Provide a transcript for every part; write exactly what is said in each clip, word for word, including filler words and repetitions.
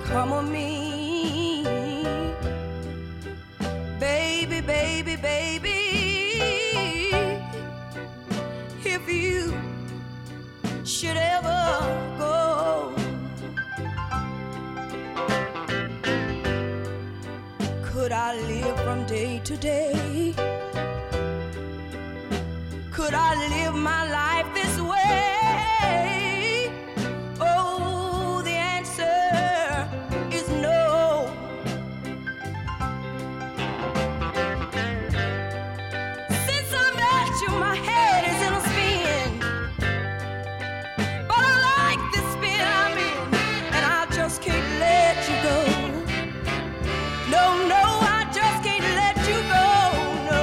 become of me? Baby, baby, baby, if you should ever go, could I live from day to day? Could I live my life this way? Oh, the answer is no. Since I met you, my head is in a spin, but I like this spin I'm in, and I just can't let you go. No, no, I just can't let you go, no.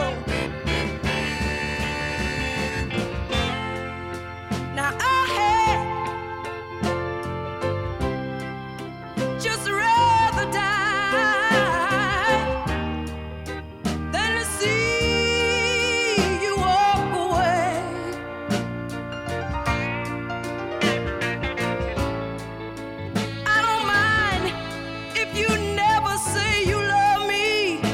Now I had just rather die than to see you walk away. I don't mind if you never say you love me.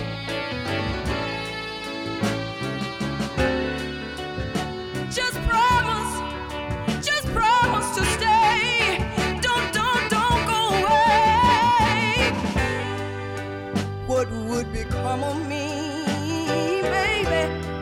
Just promise, just promise to stay. Don't, don't, don't go away. What would become of me, baby?